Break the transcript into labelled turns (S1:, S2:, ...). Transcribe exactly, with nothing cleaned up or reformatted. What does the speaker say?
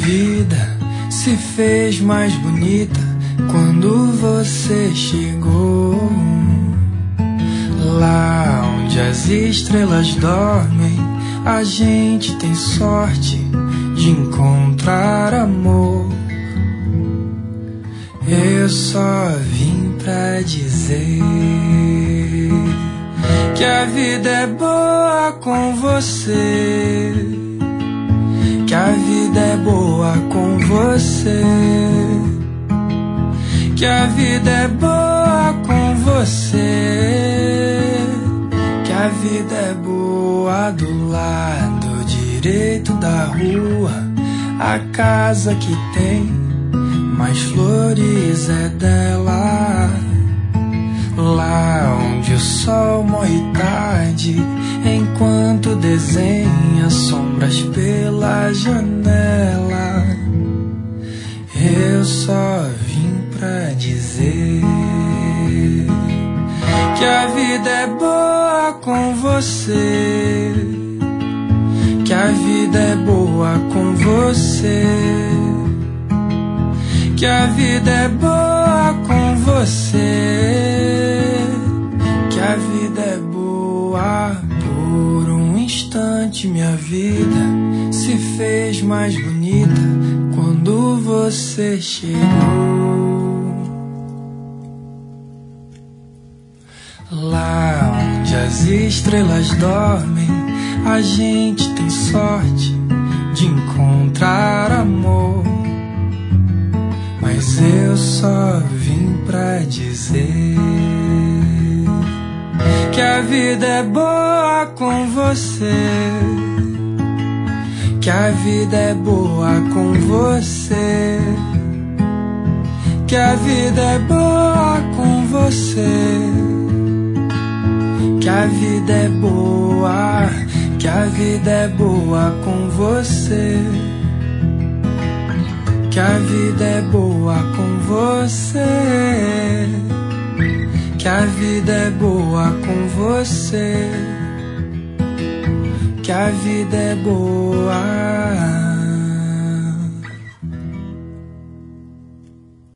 S1: vida se fez mais bonita quando você chegou. Lá onde as estrelas dormem, a gente tem sorte de encontrar amor. Eu só vim pra dizer que a vida é boa com você, que a vida é boa com você, que a vida é boa com você, que a vida é boa do lado direito da rua. A casa que tem mais flores é dela. Lá onde o sol morre tarde, enquanto desenha sombras pela janela. Eu só vim pra dizer que a vida é boa com você, que a vida é boa com você, que a vida é boa com você, que a vida é boa. Por um instante minha vida se fez mais bonita quando você chegou. Lá onde as estrelas dormem, a gente tem sorte de encontrar amor. Mas eu só vim pra dizer que a vida é boa com você, que a vida é boa com você, que a vida é boa com você, que a vida é boa, que a vida é boa com você, que a vida é boa com você, que a vida é boa com você, que a vida é boa.